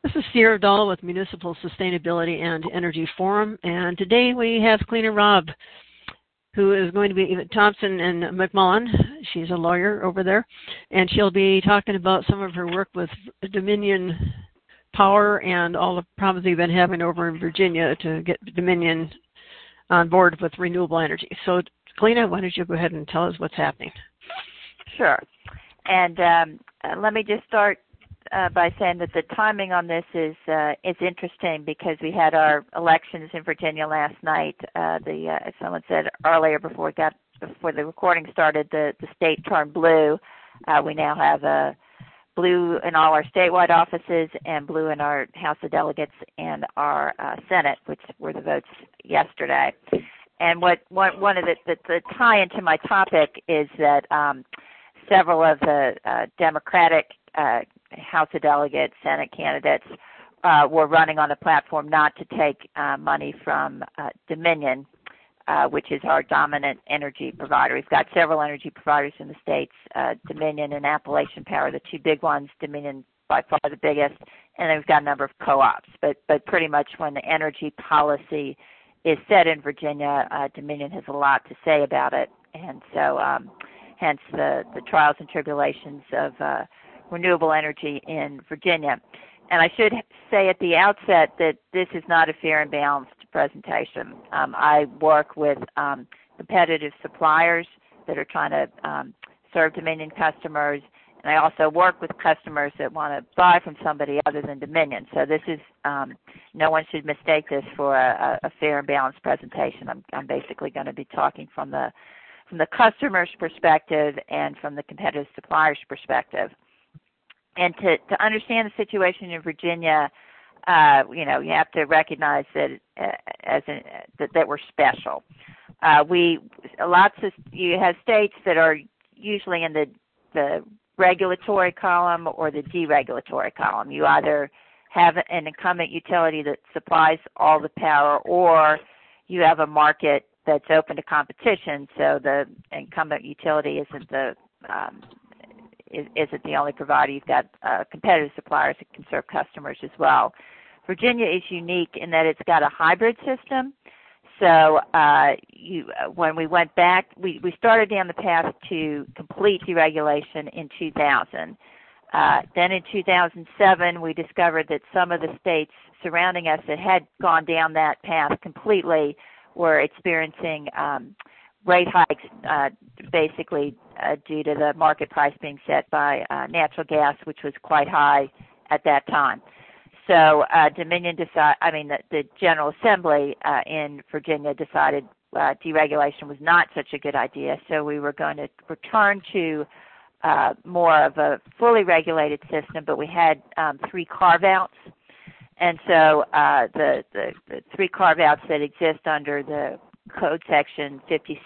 This is Sierra Dahl with Municipal Sustainability and Energy Forum, and today we have Cleaner Rob, who is going to be Thompson and McMullen. She's a lawyer over there, and she'll be talking about some of her work with Dominion Power and all the problems they've been having over in Virginia to get Dominion on board with renewable energy. So, Cleena, why don't you go ahead and tell us what's happening? Sure. And let me just start by saying that the timing on this is interesting because we had our elections in Virginia last night. As someone said earlier before the recording started, the state turned blue. We now have blue in all our statewide offices and blue in our House of Delegates and our Senate, which were the votes yesterday. And one of the tie into my topic is that several of the Democratic House of Delegates, Senate candidates were running on the platform not to take money from Dominion, which is our dominant energy provider. We've got several energy providers in the states, Dominion and Appalachian Power, the two big ones, Dominion by far the biggest, and then we've got a number of co-ops. But pretty much when the energy policy is set in Virginia, Dominion has a lot to say about it, and so hence the trials and tribulations of renewable energy in Virginia. And I should say at the outset that this is not a fair and balanced presentation. I work with competitive suppliers that are trying to serve Dominion customers, and I also work with customers that want to buy from somebody other than Dominion. So this is, no one should mistake this for a fair and balanced presentation. I'm basically going to be talking from the customer's perspective and from the competitive supplier's perspective. And to understand the situation in Virginia, you have to recognize that that we're special. You have states that are usually in the regulatory column or the deregulatory column. You either have an incumbent utility that supplies all the power, or you have a market that's open to competition, so the incumbent utility isn't the only provider. You've got competitive suppliers that can serve customers as well. Virginia is unique in that it's got a hybrid system. So when we went back, we started down the path to complete deregulation in 2000. Then in 2007, we discovered that some of the states surrounding us that had gone down that path completely were experiencing rate hikes basically due to the market price being set by natural gas, which was quite high at that time. So the General Assembly in Virginia decided deregulation was not such a good idea, so we were going to return to more of a fully regulated system, but we had three carve-outs. And so the three carve-outs that exist under the Code Section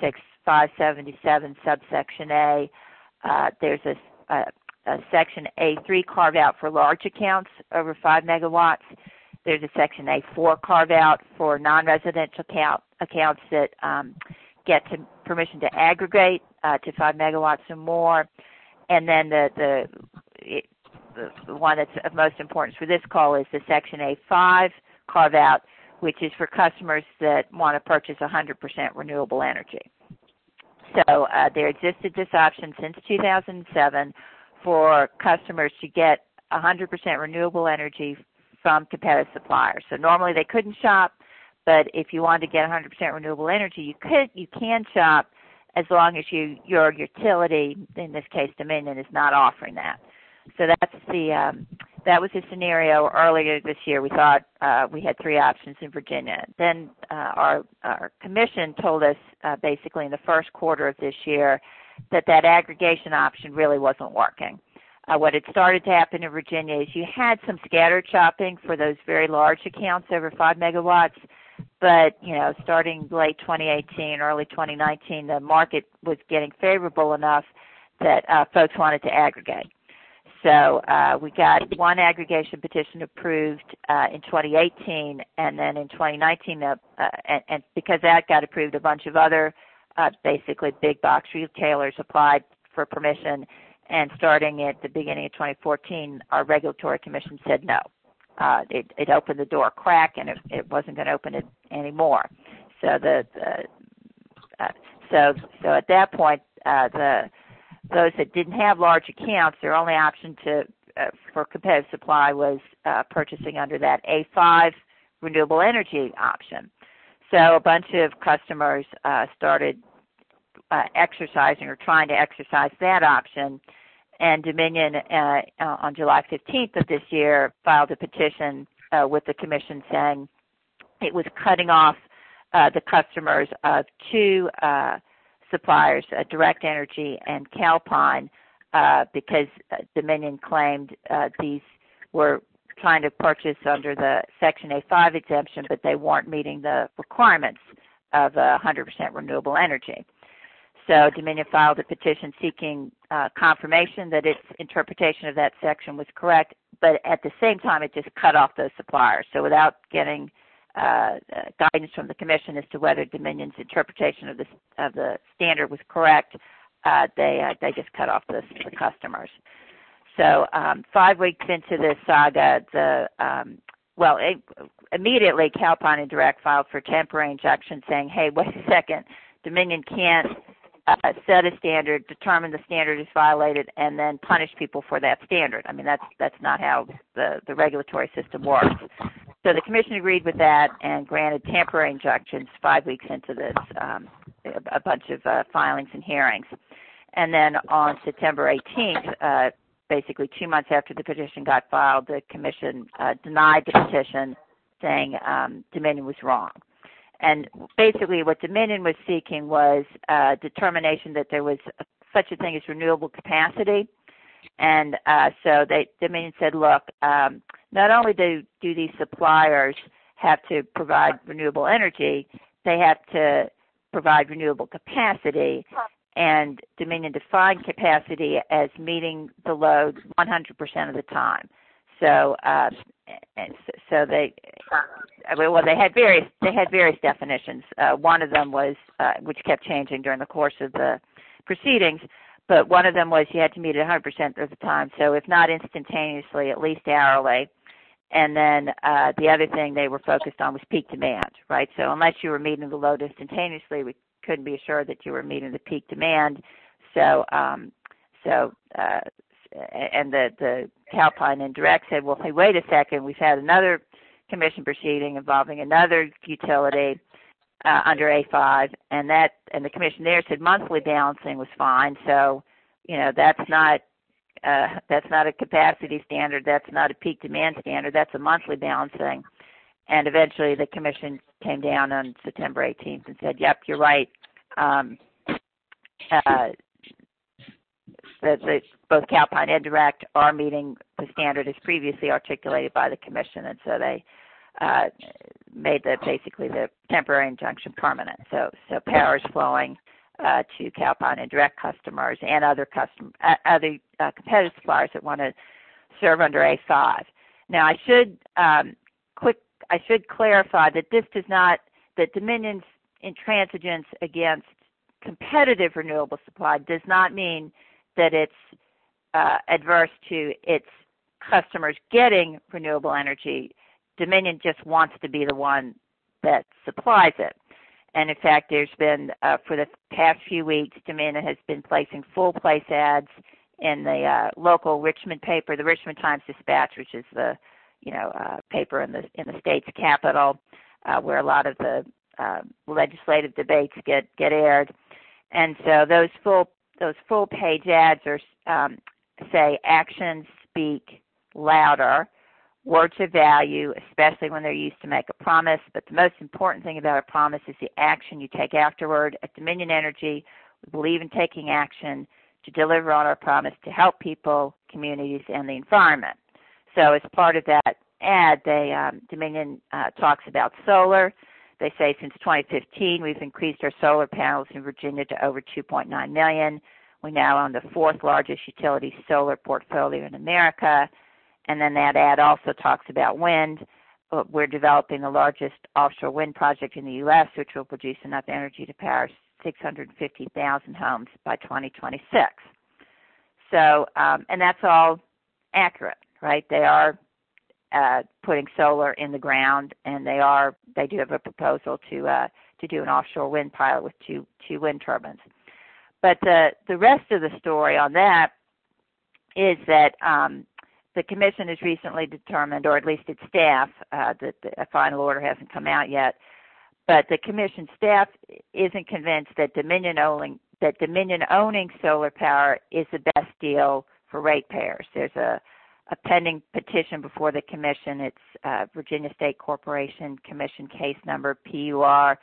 56577, subsection A, there's a Section A3 carve-out for large accounts over 5 megawatts. There's a Section A4 carve-out for non-residential accounts that get permission to aggregate to 5 megawatts or more. And then the one that's of most importance for this call is the Section A5 carve-out, which is for customers that want to purchase 100% renewable energy. So there existed this option since 2007 for customers to get 100% renewable energy from competitive suppliers. So normally they couldn't shop, but if you wanted to get 100% renewable energy, you can shop as long as your utility, in this case Dominion, is not offering that. So that was the scenario earlier this year. We thought we had three options in Virginia. Then our commission told us basically in the first quarter of this year that aggregation option really wasn't working. What had started to happen in Virginia is you had some scattered shopping for those very large accounts over 5 megawatts, but starting late 2018, early 2019, the market was getting favorable enough that folks wanted to aggregate. So we got one aggregation petition approved in 2018, and then in 2019, and because that got approved, a bunch of other basically big box retailers applied for permission, and starting at the beginning of 2014, our regulatory commission said no. it opened the door a crack, and it wasn't going to open it anymore. So so at that point, those that didn't have large accounts, their only option for competitive supply was purchasing under that A5 renewable energy option. So a bunch of customers started exercising or trying to exercise that option, and Dominion on July 15th of this year filed a petition with the Commission saying it was cutting off the customers of two suppliers, Direct Energy and Calpine, because Dominion claimed these were trying to purchase under the Section A5 exemption, but they weren't meeting the requirements of 100% renewable energy. So Dominion filed a petition seeking confirmation that its interpretation of that section was correct, but at the same time it just cut off those suppliers. So without getting guidance from the Commission as to whether Dominion's interpretation of the standard was correct, they just cut off the customers. So 5 weeks into this saga, immediately Calpine and Direct filed for temporary injunction saying, hey, wait a second, Dominion can't set a standard, determine the standard is violated, and then punish people for that standard. I mean, that's not how the regulatory system works. So the Commission agreed with that and granted temporary injunctions 5 weeks into this, a bunch of filings and hearings. And then on September 18th, basically 2 months after the petition got filed, the Commission denied the petition, saying Dominion was wrong. And basically what Dominion was seeking was determination that there was such a thing as renewable capacity. And so Dominion said, look, not only do these suppliers have to provide renewable energy, they have to provide renewable capacity. And Dominion defined capacity as meeting the load 100% of the time. So, they had various definitions. One of them was, which kept changing during the course of the proceedings, but one of them was you had to meet it 100% of the time. So, if not instantaneously, at least hourly. And then the other thing they were focused on was peak demand, right? So, unless you were meeting the load instantaneously, we couldn't be assured that you were meeting the peak demand. So, and the Calpine and Direct said, well, hey, wait a second, we've had another Commission proceeding involving another utility under A5, and the Commission there said monthly balancing was fine. So, that's not a capacity standard, that's not a peak demand standard, that's a monthly balancing. And eventually the Commission came down on September 18th and said, yep, you're right. Both Calpine and Direct are meeting the standard as previously articulated by the Commission, and so they made basically the temporary injunction permanent. So power is flowing to Calpine and Direct customers and other competitive suppliers that want to serve under A5. Now, I should clarify that that Dominion's intransigence against competitive renewable supply does not mean that it's adverse to its customers getting renewable energy. Dominion just wants to be the one that supplies it. And in fact, there's been, for the past few weeks, Dominion has been placing full place ads in the local Richmond paper, the Richmond Times-Dispatch, which is the paper in the state's capital, where a lot of the legislative debates get aired. And so those full page ads are say actions speak louder, words of value, especially when they're used to make a promise. But the most important thing about a promise is the action you take afterward. At Dominion Energy, we believe in taking action to deliver on our promise to help people, communities, and the environment. So as part of that ad, Dominion talks about solar. They say since 2015, we've increased our solar panels in Virginia to over 2.9 million. We now own the fourth largest utility solar portfolio in America. And then that ad also talks about wind. We're developing the largest offshore wind project in the U.S., which will produce enough energy to power 650,000 homes by 2026. So, and that's all accurate, right? They are putting solar in the ground, and they do have a proposal to do an offshore wind pilot with two wind turbines. But the rest of the story on that is that the Commission has recently determined, or at least its staff, that a final order hasn't come out yet, but the Commission staff isn't convinced that Dominion owning solar power is the best deal for ratepayers. There's a pending petition before the Commission. It's Virginia State Corporation Commission case number PUR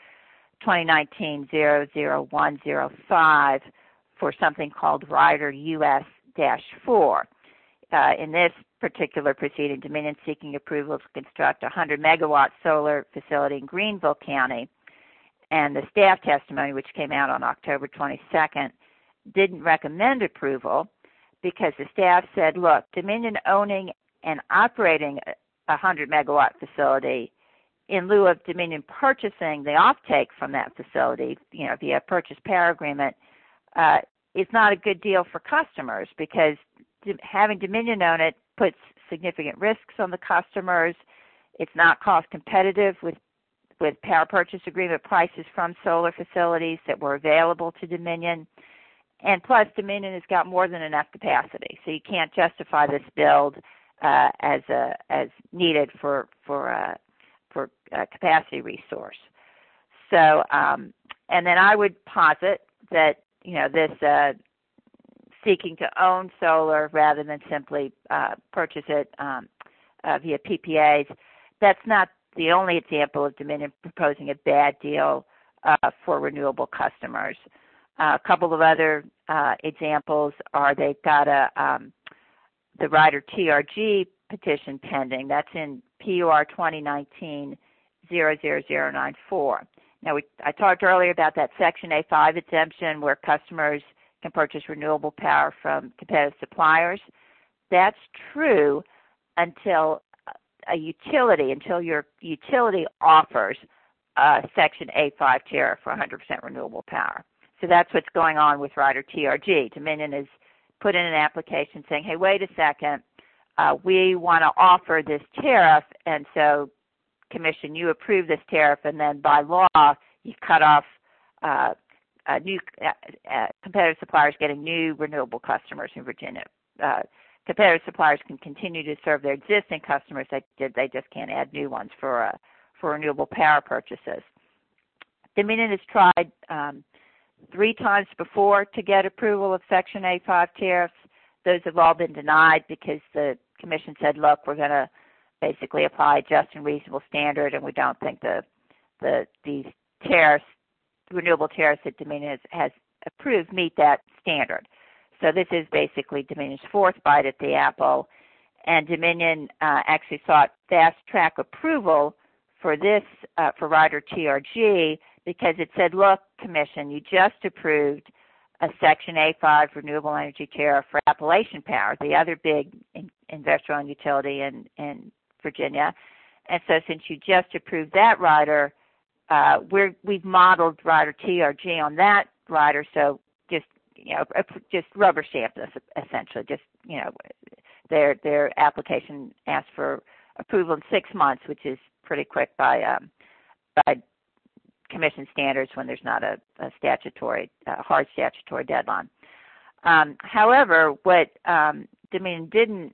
2019-00105 for something called Rider US-4. In this particular proceeding, Dominion seeking approval to construct a 100-megawatt solar facility in Greenville County. And the staff testimony, which came out on October 22nd, didn't recommend approval because the staff said, look, Dominion owning and operating a 100-megawatt facility in lieu of Dominion purchasing the offtake from that facility, via purchase power agreement, is not a good deal for customers because having Dominion own it puts significant risks on the customers. It's not cost competitive with power purchase agreement prices from solar facilities that were available to Dominion. And plus, Dominion has got more than enough capacity, so you can't justify this build as needed for a capacity resource. So, and then I would posit that this seeking to own solar rather than simply purchase it via PPAs, that's not the only example of Dominion proposing a bad deal for renewable customers. A couple of other examples are they've got the Rider TRG petition pending. That's in PUR 2019-00094. Now, I talked earlier about that Section A5 exemption where customers can purchase renewable power from competitive suppliers. That's true until your utility offers a Section A5 tariff for 100% renewable power. So that's what's going on with Rider TRG. Dominion has put in an application saying, hey, wait a second, we want to offer this tariff, and so Commission, you approve this tariff, and then by law, you cut off new competitive suppliers getting new renewable customers in Virginia. Competitive suppliers can continue to serve their existing customers. They just can't add new ones for renewable power purchases. Dominion has tried 3 times before to get approval of Section A5 tariffs. Those have all been denied because the Commission said, look, we're going to basically apply just and reasonable standard, and we don't think these tariffs, renewable tariffs that Dominion has approved, meet that standard. So this is basically Dominion's 4th bite at the apple, and Dominion actually sought fast-track approval for this, for Rider TRG, because it said, look, Commission, you just approved a Section A5 renewable energy tariff for Appalachian Power, the other big investor-owned utility in Virginia. And so since you just approved that rider, we've modeled Rider TRG on that rider, so just rubber stamp this essentially. Their application asked for approval in 6 months, which is pretty quick by Commission standards when there's not a hard statutory deadline. However, what Dominion didn't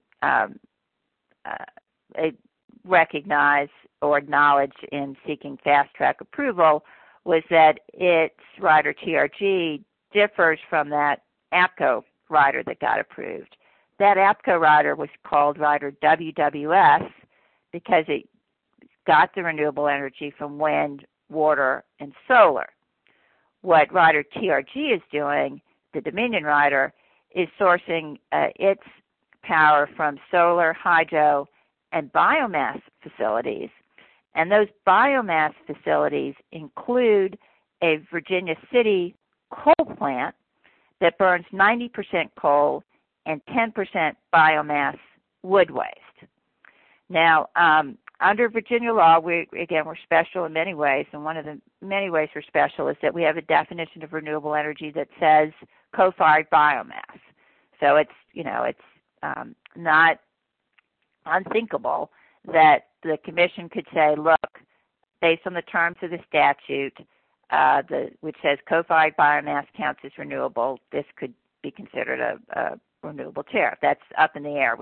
recognize or acknowledge in seeking fast-track approval was that its Rider TRG differs from that APCO rider that got approved. That APCO rider was called Rider WWS because it got the renewable energy from wind, water, and solar. What Rider TRG is doing, the Dominion rider, is sourcing its power from solar, hydro, and biomass facilities. And those biomass facilities include a Virginia City coal plant that burns 90% coal and 10% biomass wood waste. Now, under Virginia law, we're special in many ways, and one of the many ways we're special is that we have a definition of renewable energy that says coal-fired biomass. So it's not unthinkable that the commission could say, look, based on the terms of the statute, which says co-fired biomass counts as renewable, this could be considered a renewable tariff. That's up in the air.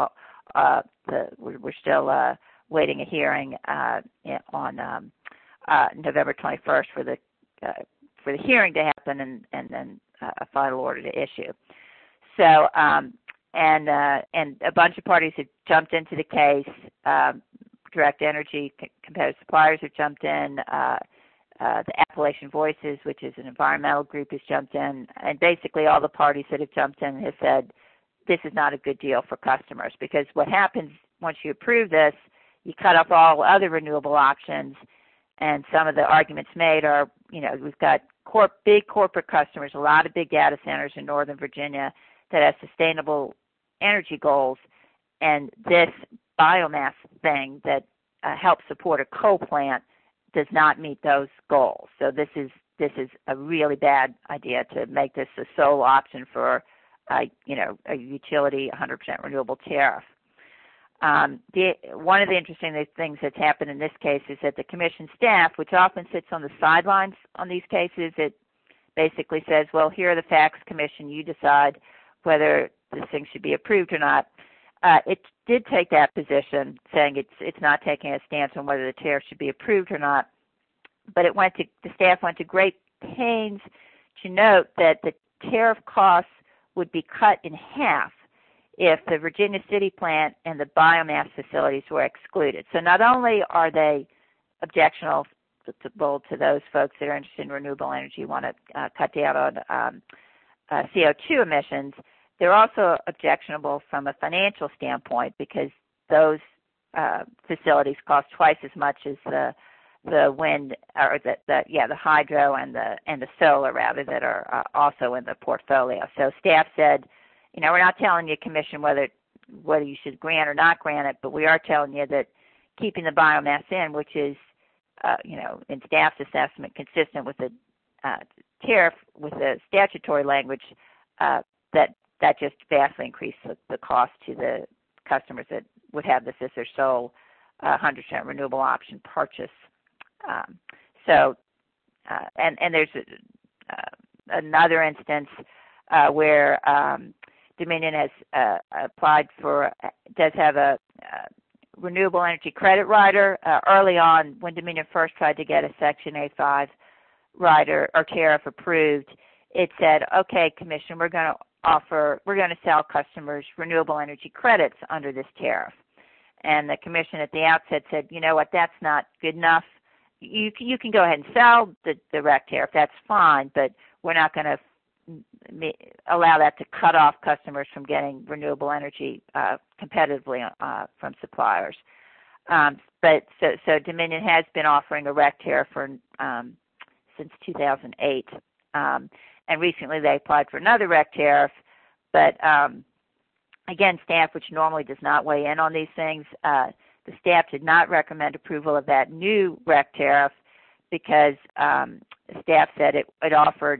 We're still waiting a hearing on November 21st for the hearing to happen and then a final order to issue. So and a bunch of parties have jumped into the case. Direct Energy Competitive Suppliers have jumped in. The Appalachian Voices, which is an environmental group, has jumped in. And basically all the parties that have jumped in have said this is not a good deal for customers, because what happens once you approve this, you cut off all other renewable options. And some of the arguments made are, we've got big corporate customers, a lot of big data centers in Northern Virginia that have sustainable energy goals, and this biomass thing that helps support a coal plant does not meet those goals. So this is a really bad idea to make this a sole option for a utility 100% renewable tariff. One of the interesting things that's happened in this case is that the commission staff, which often sits on the sidelines on these cases, it basically says, well, here are the facts, commission, you decide whether this thing should be approved or not. It did take that position, saying it's not taking a stance on whether the tariff should be approved or not, but the staff went to great pains to note that the tariff costs would be cut in half if the Virginia City plant and the biomass facilities were excluded. So not only are they objectionable to those folks that are interested in renewable energy, want to cut down on CO2 emissions, they're also objectionable from a financial standpoint, because those facilities cost twice as much as the wind, or the hydro and the solar rather, that are also in the portfolio. So staff said, we're not telling you, commission, whether you should grant or not grant it, but we are telling you that keeping the biomass in, which is in staff's assessment consistent with the tariff, with the statutory language, that just vastly increased the cost to the customers that would have this as their sole 100% renewable option purchase. And there's another instance where Dominion has does have a renewable energy credit rider. Early on, when Dominion first tried to get a Section A5 rider or tariff approved, it said, okay, commission, we're going to sell customers renewable energy credits under this tariff. And the commission at the outset said, you know what, that's not good enough. You can go ahead and sell the REC tariff, that's fine, but we're not going to allow that to cut off customers from getting renewable energy competitively from suppliers. So Dominion has been offering a REC tariff since 2008. And recently they applied for another REC tariff, but again, staff, which normally does not weigh in on these things, the staff did not recommend approval of that new REC tariff because staff said it offered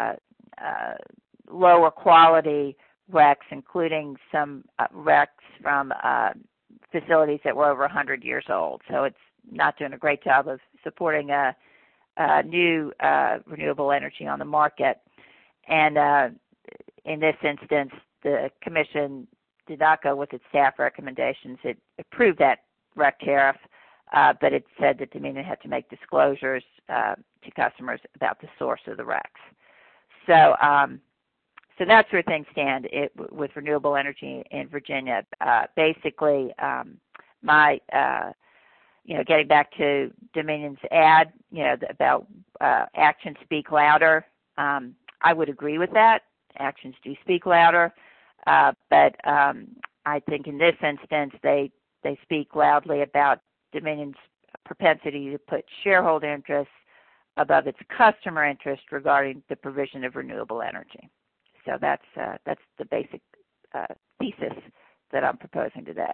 lower quality RECs, including some RECs from facilities that were over 100 years old. So it's not doing a great job of supporting new renewable energy on the market. And in this instance, the commission did not go with its staff recommendations. It approved that REC tariff, but it said that Dominion had to make disclosures to customers about the source of the RECs. So that's where things stand with renewable energy in Virginia. Basically, getting back to Dominion's ad, about actions speak louder. I would agree with that. Actions do speak louder, but I think in this instance they speak loudly about Dominion's propensity to put shareholder interests above its customer interest regarding the provision of renewable energy. So that's the basic thesis that I'm proposing today.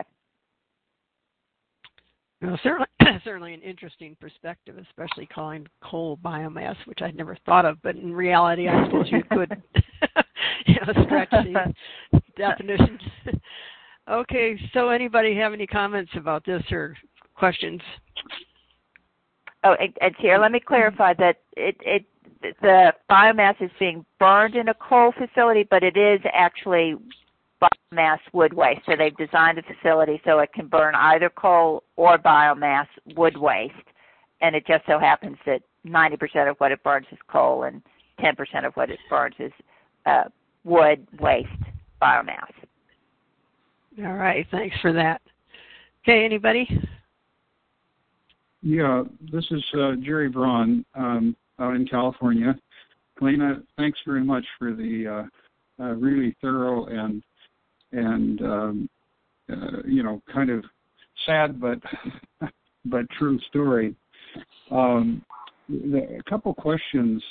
Well, certainly an interesting perspective, especially calling coal biomass, which I'd never thought of. But in reality, I suppose you could stretch these definitions. Okay, so anybody have any comments about this or questions? Oh, and here, let me clarify that the biomass is being burned in a coal facility, but it is actually biomass wood waste. So they've designed the facility so it can burn either coal or biomass wood waste. And it just so happens that 90% of what it burns is coal and 10% of what it burns is wood waste biomass. All right, thanks for that. Okay, anybody? Yeah, this is Jerry Braun out in California. Galena, thanks very much for the really thorough and kind of sad but true story. A couple questions.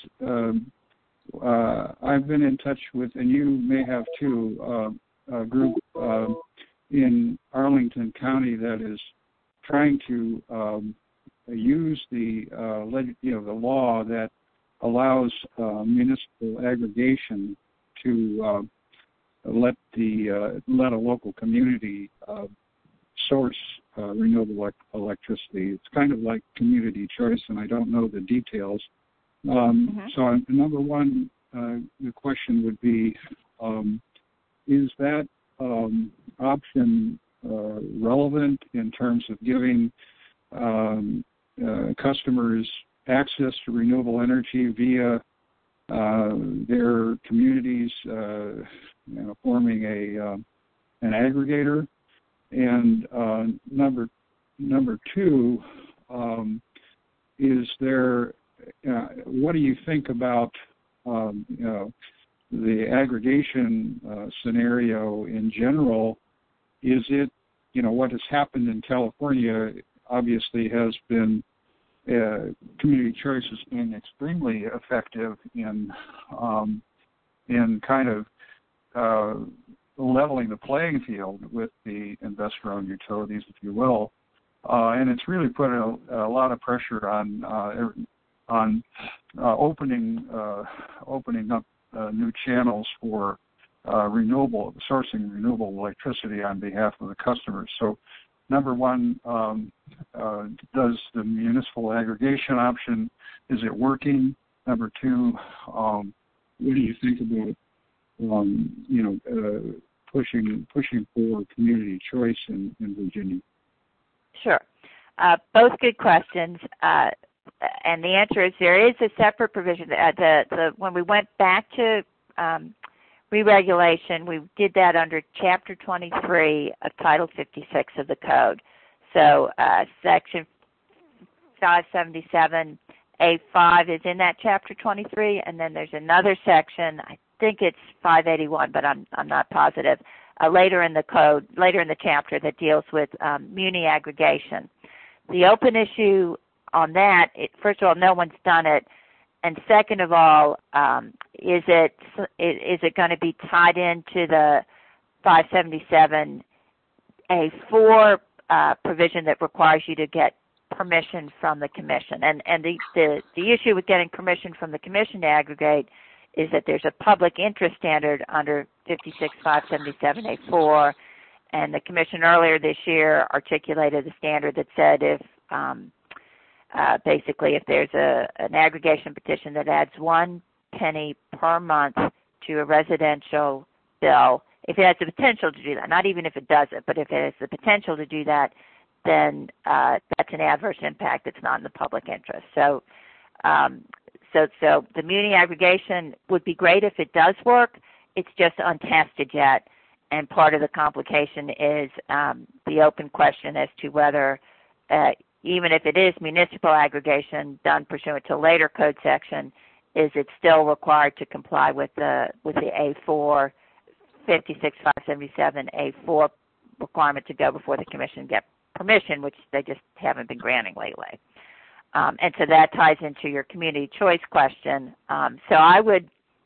I've been in touch with, and you may have too, a group in Arlington County that is trying to use the law that allows municipal aggregation to let a local community source renewable electricity. It's kind of like community choice, and I don't know the details. So number one, the question would be, is that option relevant in terms of giving customers access to renewable energy via their communities, forming an aggregator? And number two, is there? What do you think about the aggregation scenario in general? Is it, what has happened in California obviously has been community choice has been extremely effective in kind of leveling the playing field with the investor-owned utilities, if you will, and it's really put a lot of pressure on opening up new channels for sourcing renewable electricity on behalf of the customers. So, number one, does the municipal aggregation option, is it working? Number two, what do you think about pushing for community choice in Virginia? Sure. Both good questions. And the answer is there is a separate provision. When we went back to re-regulation, we did that under Chapter 23 of Title 56 of the Code. So Section 577A5 is in that Chapter 23, and then there's another section, I think it's 581, but I'm not positive, later in the code, later in the chapter that deals with muni aggregation. The open issue on that, first of all, no one's done it, and second of all, is it going to be tied into the 577A4 provision that requires you to get permission from the commission? And the issue with getting permission from the commission to aggregate is that there's a public interest standard under 56577A4, and the commission earlier this year articulated a standard that said if basically if there's an aggregation petition that adds 1 penny per month to a residential bill, if it has the potential to do that, not even if it does it, but if it has the potential to do that, then that's an adverse impact that's not in the public interest. So the muni aggregation would be great if it does work. It's just untested yet, and part of the complication is the open question as to whether even if it is municipal aggregation done pursuant to a later code section, is it still required to comply with the A4, 56577A4 requirement to go before the commission get permission, which they just haven't been granting lately. And so that ties into your community choice question. So I would,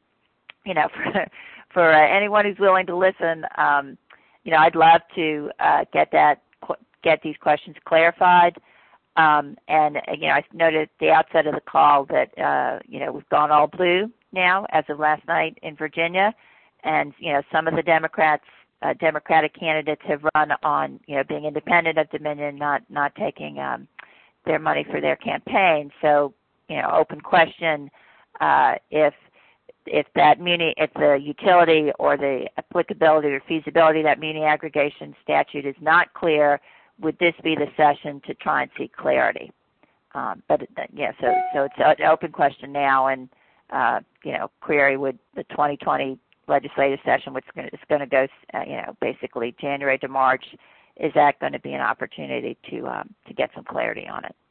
for anyone who's willing to listen, I'd love to get these questions clarified. And I noted at the outset of the call that, we've gone all blue now as of last night in Virginia. And, some of the Democrats Democratic candidates have run on, being independent of Dominion, not taking their money for their campaign. So, open question if the utility or the applicability or feasibility of that muni aggregation statute is not clear, would this be the session to try and seek clarity? So it's an open question now, and query would the 2020 legislative session, which is going to go, basically January to March. Is that going to be an opportunity to get some clarity on it?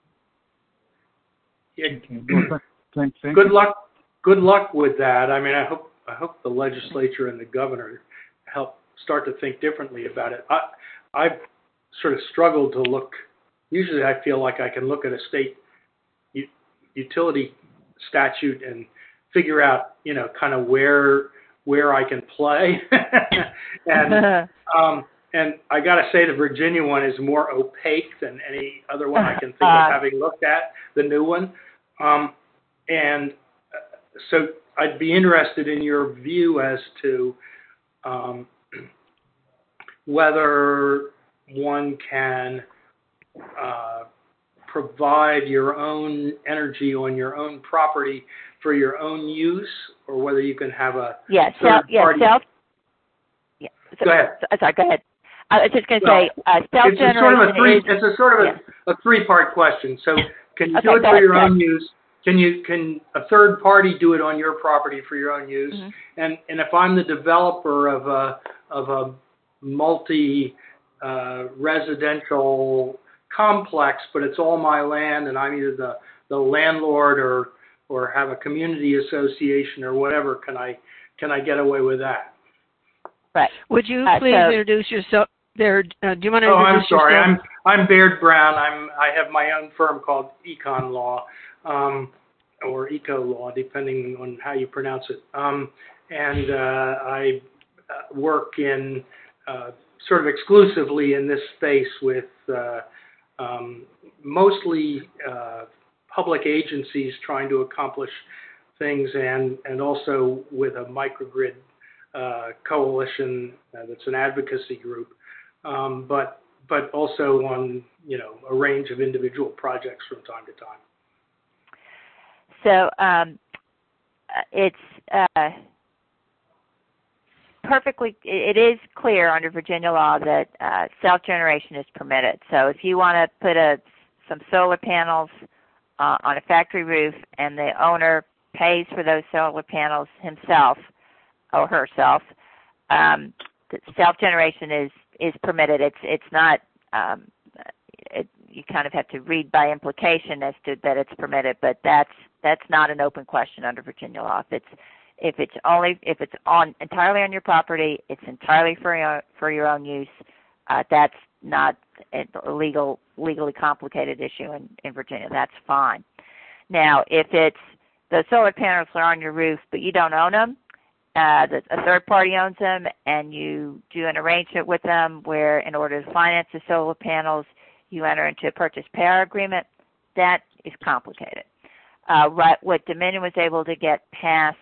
Yeah. Thank Good luck. Good luck with that. I mean, I hope the legislature and the governor help start to think differently about it. I've sort of struggled to look. Usually, I feel like I can look at a state utility statute and figure out, kind of where I can play. And I got to say, the Virginia one is more opaque than any other one I can think of having looked at, the new one. So I'd be interested in your view as to whether one can provide your own energy on your own property for your own use, or whether you can have a third party. Go ahead. Sorry, go ahead. I was just going to say, self-generation it's a sort of a three-part question. So, can you do it for your own use? Can a third party do it on your property for your own use? Mm-hmm. And if I'm the developer of a multi residential complex, but it's all my land, and I'm either the landlord or have a community association or whatever, can I get away with that? Right. Would you please introduce yourself? Do you want to introduce yourself? Oh, I'm sorry. I'm Baird Brown. I have my own firm called Econ Law, or Eco Law, depending on how you pronounce it. And I work in sort of exclusively in this space with mostly public agencies trying to accomplish things, and also with a microgrid coalition that's an advocacy group, but also on a range of individual projects from time to time. So it's it is clear under Virginia law that self-generation is permitted. So if you want to put some solar panels on a factory roof, and the owner pays for those solar panels himself or herself, self-generation is permitted. It's not. You kind of have to read by implication as to that it's permitted, but that's not an open question under Virginia law. If it's entirely on your property, it's entirely for your own use. That's not a legally complicated issue in Virginia. That's fine. Now, if it's the solar panels are on your roof, but you don't own them, a third party owns them, and you do an arrangement with them where, in order to finance the solar panels, you enter into a purchase power agreement, that is complicated. What Dominion was able to get past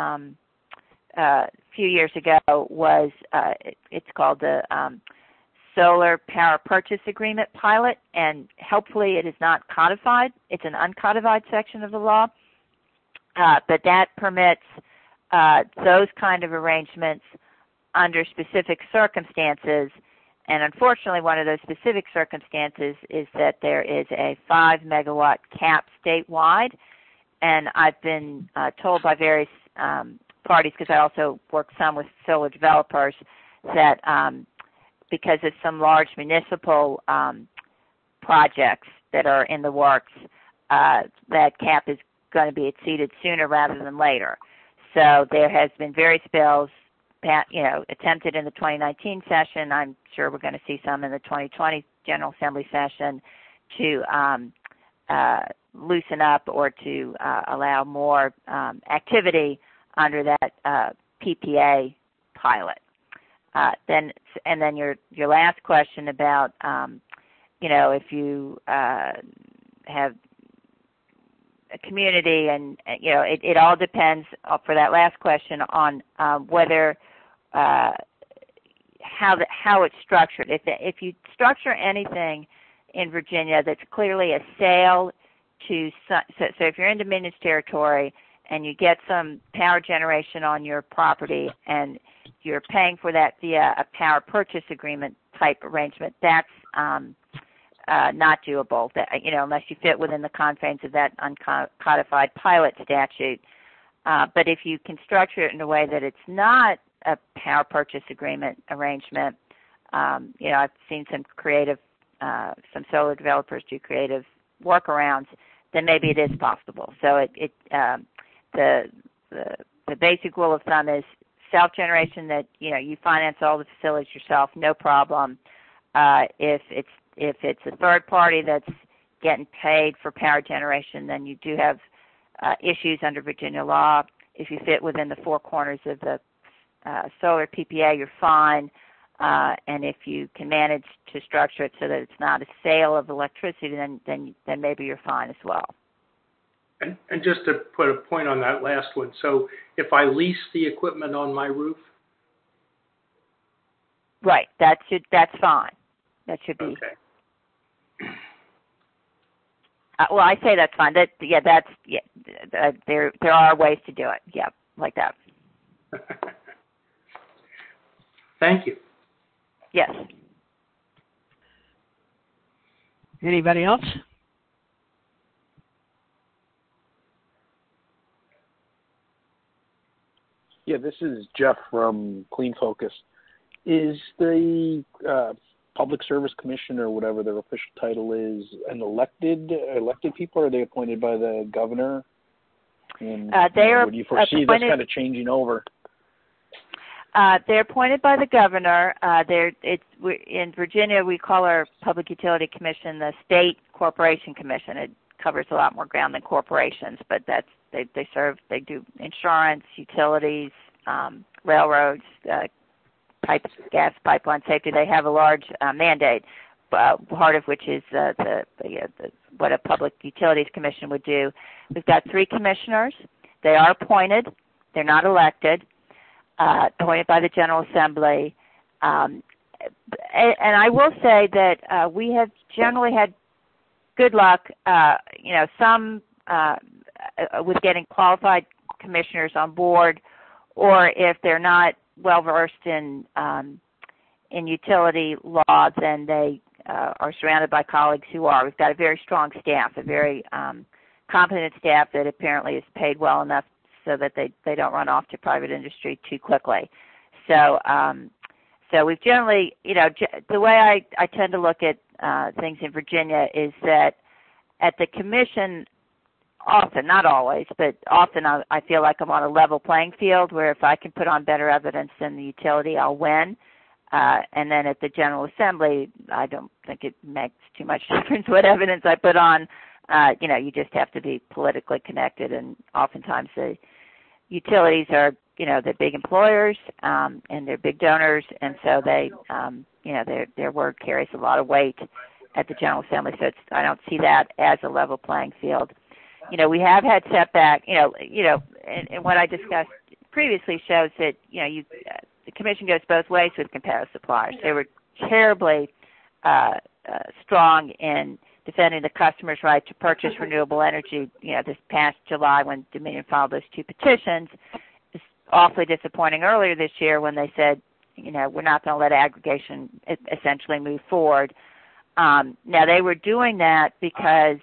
a few years ago was it's called the Solar Power Purchase Agreement pilot, and helpfully it is not codified. It's an uncodified section of the law, but that permits those kind of arrangements under specific circumstances. And unfortunately, one of those specific circumstances is that there is a 5 megawatt cap statewide. And I've been told by various parties, because I also work some with solar developers, that because of some large municipal projects that are in the works, that cap is going to be exceeded sooner rather than later. So there has been various bills attempted in the 2019 session. I'm sure we're going to see some in the 2020 General Assembly session to loosen up or to allow more activity under that PPA pilot. Then your last question about if you have a community, and it all depends for that last question on whether how it's structured. If you structure anything in Virginia that's clearly a sale to so if you're in Dominion's territory and you get some power generation on your property and you're paying for that via a power purchase agreement type arrangement, that's not doable. That, unless you fit within the confines of that uncodified pilot statute. But if you can structure it in a way that it's not a power purchase agreement arrangement, I've seen some some solar developers do creative workarounds, then maybe it is possible. So the basic rule of thumb is self-generation, that you finance all the facilities yourself, no problem. If it's a third party that's getting paid for power generation, then you do have issues under Virginia law. If you fit within the four corners of the solar PPA, you're fine. And if you can manage to structure it so that it's not a sale of electricity, then maybe you're fine as well. And just to put a point on that last one, so if I lease the equipment on my roof? Right, that's fine. That should be. Okay. Well, I say that's fine. There are ways to do it. Yeah, like that. Thank you. Yes. Anybody else? Yeah, this is Jeff from Clean Focus. Is the Public Service Commission, or whatever their official title is, an elected people, or are they appointed by the governor? And would you foresee this kind of changing over? They're appointed by the governor. In Virginia, we call our Public Utility Commission the State Corporation Commission. It covers a lot more ground than corporations, but they do insurance, utilities, railroads, pipes, gas pipeline safety. They have a large mandate, part of which is what a Public Utilities Commission would do. We've got 3 commissioners. They are appointed. They're not elected. Appointed by the General Assembly. And I will say that we have generally had good luck, some with getting qualified commissioners on board, or if they're not well versed in utility law, then they are surrounded by colleagues who are. We've got a very strong staff, a very competent staff that apparently is paid well enough so that they don't run off to private industry too quickly. So we've generally, the way I tend to look at things in Virginia is that at the commission, often, not always, but often I feel like I'm on a level playing field where if I can put on better evidence than the utility, I'll win. And then at the General Assembly, I don't think it makes too much difference what evidence I put on. You just have to be politically connected, and oftentimes the utilities are, they're big employers, and they're big donors, and so they, their word carries a lot of weight at the General Assembly. So I don't see that as a level playing field. We have had setback, and what I discussed previously shows that, the commission goes both ways with competitive suppliers. They were terribly strong in defending the customer's right to purchase renewable energy, this past July when Dominion filed those 2 petitions. It's awfully disappointing earlier this year when they said, we're not going to let aggregation essentially move forward. Now, they were doing that because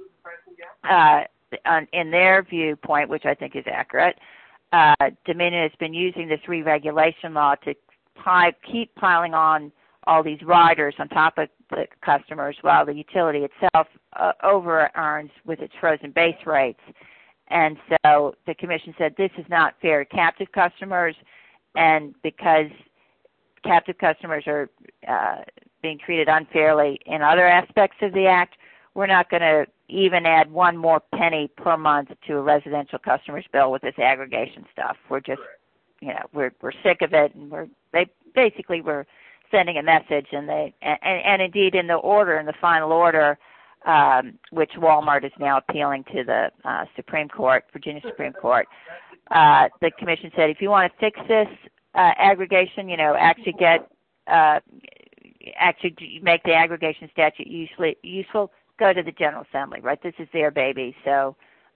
in their viewpoint, which I think is accurate, Dominion has been using this re-regulation law to keep piling on all these riders on top of the customers while the utility itself over-earns with its frozen base rates. And so the commission said this is not fair to captive customers, and because captive customers are being treated unfairly in other aspects of the Act, we're not going to even add one more penny per month to a residential customer's bill with this aggregation stuff. We're just, we're sick of it, and we're sending a message, and indeed in the final order, which Walmart is now appealing to the Supreme Court, Virginia Supreme Court, the commission said if you want to fix this aggregation, actually get actually make the aggregation statute useful, go to the General Assembly, right? This is their baby. So,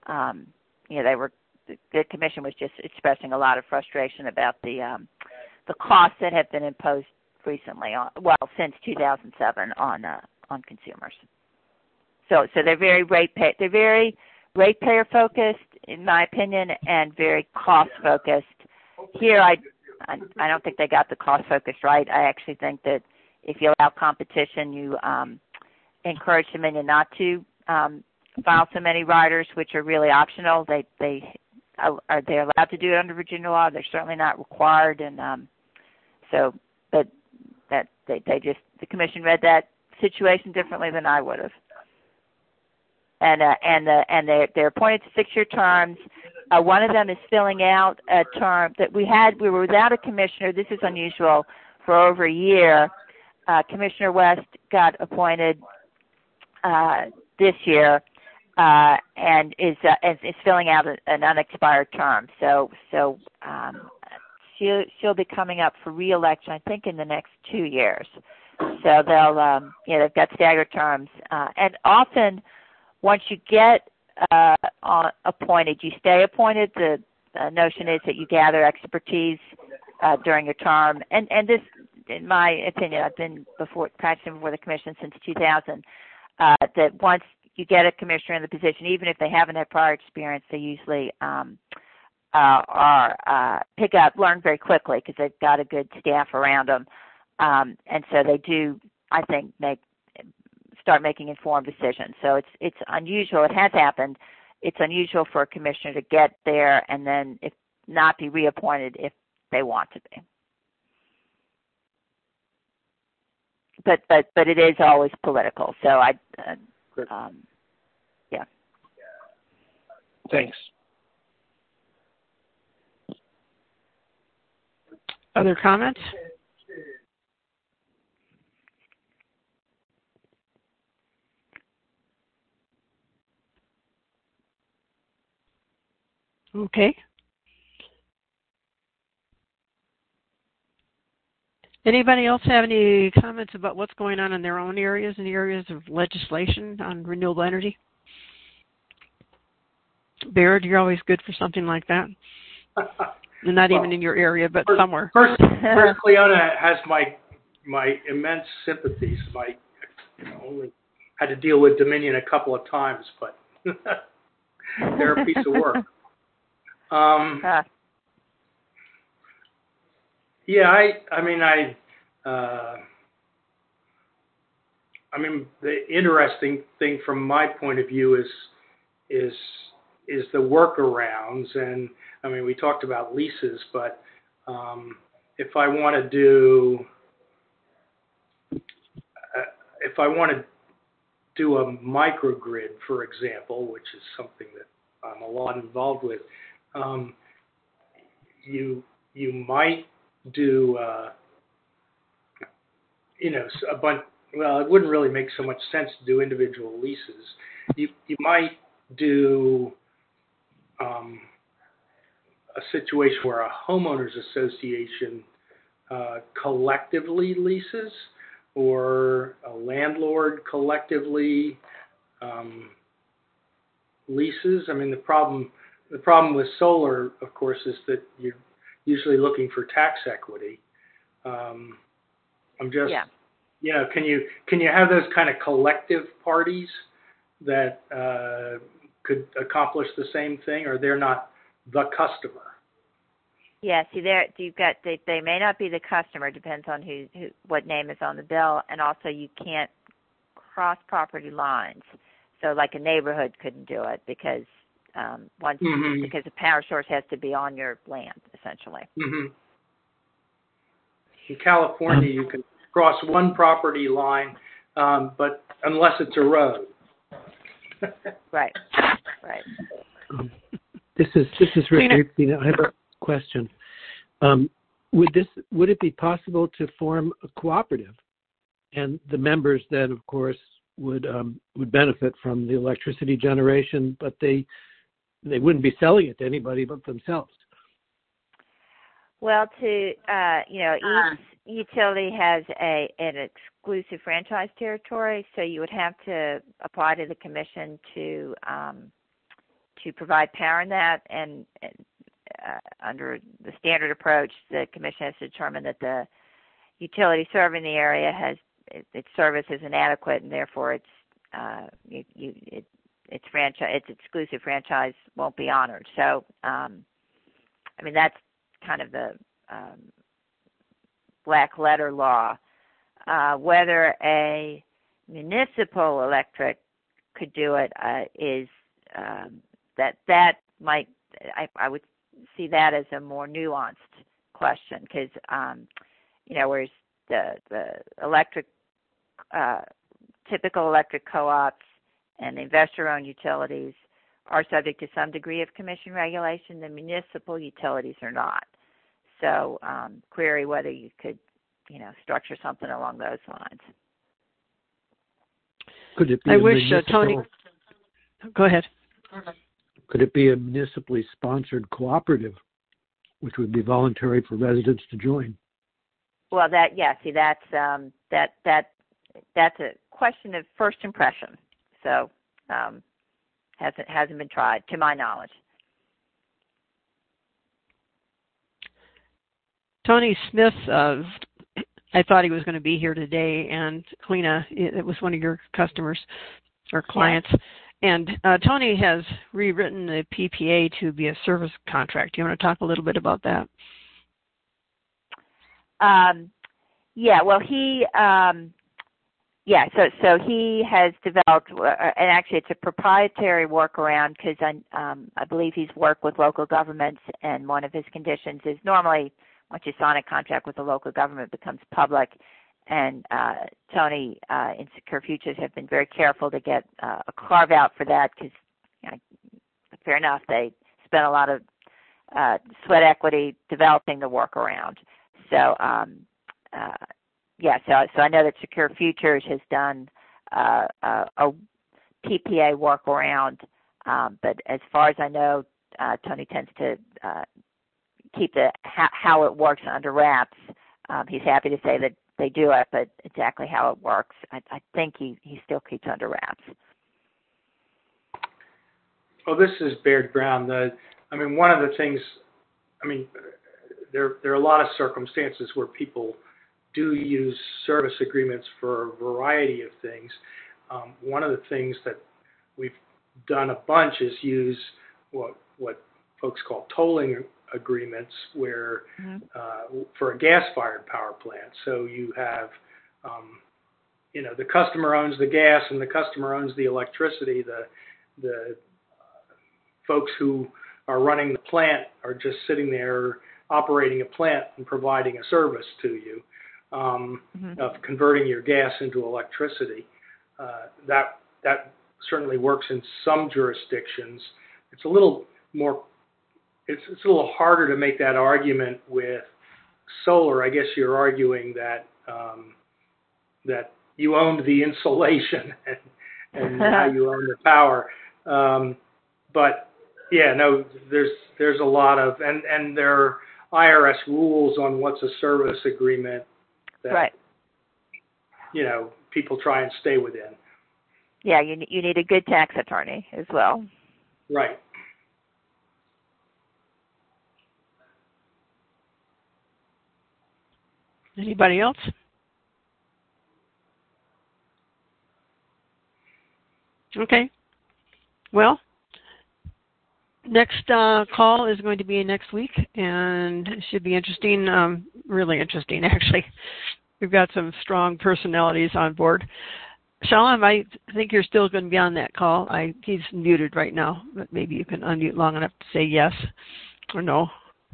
the commission was just expressing a lot of frustration about the costs that have been imposed recently since 2007 on consumers. So they're very ratepayer focused, in my opinion, and very cost focused. Here, I don't think they got the cost focus right. I actually think that if you allow competition, you encourage Dominion not to file so many riders, which are really optional. They're allowed to do it under Virginia law. They're certainly not required, and the commission read that situation differently than I would have. And they're appointed to 6-year terms. One of them is filling out a term that we were without a commissioner. This is unusual for over a year. Commissioner West got appointed this year and is filling out an unexpired term. So she'll be coming up for re-election, I think, in the next 2 years. So they've got staggered terms, and often once you get appointed, you stay appointed. The notion is that you gather expertise during your term, and this, in my opinion, I've been practicing before the commission since 2000. That once you get a commissioner in the position, even if they haven't had prior experience, they usually learn very quickly because they've got a good staff around them, and so they do, I think, start making informed decisions. So it's unusual. It has happened. It's unusual for a commissioner to get there and then if not be reappointed if they want to be. But it is always political. So yeah. Thanks. Other comments? Okay. Anybody else have any comments about what's going on in their own areas, in the areas of legislation on renewable energy? Baird, you're always good for something like that. Not even in your area, but somewhere. First, Cleona has my immense sympathies. Only had to deal with Dominion a couple of times, but they're a piece of work. The interesting thing from my point of view is the workarounds, and we talked about leases, but if I want to do a microgrid, for example, which is something that I'm a lot involved with, you might do a bunch. Well, it wouldn't really make so much sense to do individual leases. You might do a situation where a homeowners association collectively leases, or a landlord collectively leases. The problem with solar, of course, is that you're usually looking for tax equity. Can you have those kind of collective parties that could accomplish the same thing, or they're not the customer? Yeah, see, they may not be the customer. Depends on what name is on the bill, and also you can't cross property lines. So, like a neighborhood couldn't do it because because the power source has to be on your land, essentially. Mm-hmm. In California, you can cross one property line, but unless it's a road. Right. This is Rick. I have a question. Would it be possible to form a cooperative, and the members then, of course, would benefit from the electricity generation, but they wouldn't be selling it to anybody but themselves? Well, each utility has an exclusive franchise territory, so you would have to apply to the commission to provide power in that, and under the standard approach, the commission has determined that the utility serving the area has its service is inadequate, and therefore its exclusive franchise won't be honored. So, that's kind of the black letter law. Whether a municipal electric could do it is that might I would see that as a more nuanced question, because whereas the electric typical electric co-ops and investor-owned utilities are subject to some degree of commission regulation, the municipal utilities are not. So query whether you could, structure something along those lines. Could it be I wish, Tony, go ahead. Could it be a municipally sponsored cooperative, which would be voluntary for residents to join? Well, that's a question of first impression. So hasn't been tried, to my knowledge. Tony Smith, I thought he was going to be here today, and Cleena, it was one of your customers or clients. Yeah. And Tony has rewritten the PPA to be a service contract. Do you want to talk a little bit about that? Well, he, so he has developed, and actually it's a proprietary workaround, because I believe he's worked with local governments, and one of his conditions is normally once you sign a contract with the local government, it becomes public. And Tony in Secure Futures have been very careful to get a carve-out for that, because, fair enough, they spent a lot of sweat equity developing the workaround. So, so I know that Secure Futures has done a PPA workaround, but as far as I know, Tony tends to keep how it works under wraps. He's happy to say that they do it, but exactly how it works, I think he still keeps under wraps. Well, this is Baird Brown. One of the things, there are a lot of circumstances where people do use service agreements for a variety of things. One of the things that we've done a bunch is use what folks call tolling agreements, where for a gas-fired power plant. So you have, the customer owns the gas and the customer owns the electricity. The folks who are running the plant are just sitting there operating a plant and providing a service to you of converting your gas into electricity. That certainly works in some jurisdictions. It's a little more. It's a little harder to make that argument with solar. I guess you're arguing that that you owned the insulation and now you own the power. But yeah, no, there's a lot of and there are IRS rules on what's a service agreement that right. People try and stay within. Yeah, you need a good tax attorney as well. Right. Anybody else? Okay. Well, next call is going to be next week, and it should be interesting, really interesting, actually. We've got some strong personalities on board. Shalom, I think you're still going to be on that call. He's muted right now, but maybe you can unmute long enough to say yes or no.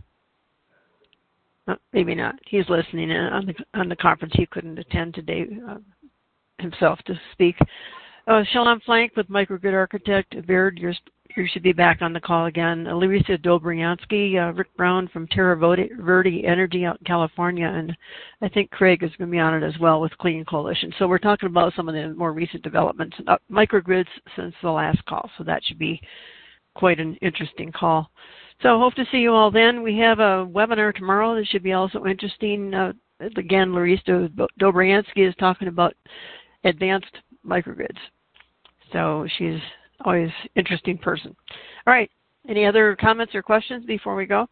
Maybe not. He's listening in on the conference. He couldn't attend today himself to speak. Shalom Flank with Microgrid Architect. Baird, you should be back on the call again. Larissa Dobriansky, Rick Brown from Terra Verde Energy out in California, and I think Craig is going to be on it as well with Clean Coalition. So we're talking about some of the more recent developments, microgrids since the last call. So that should be quite an interesting call. So hope to see you all then. We have a webinar tomorrow that should be also interesting. Again, Larissa Dobriansky is talking about advanced microgrids. So she's always an interesting person. All right. Any other comments or questions before we go?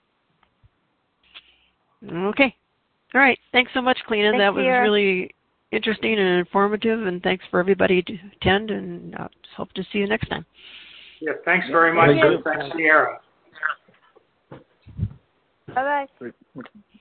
Okay. All right. Thanks so much, Clena. That was really interesting and informative, and thanks for everybody to attend, and hope to see you next time. Yeah, thanks very much. Thanks, Sierra. Bye-bye.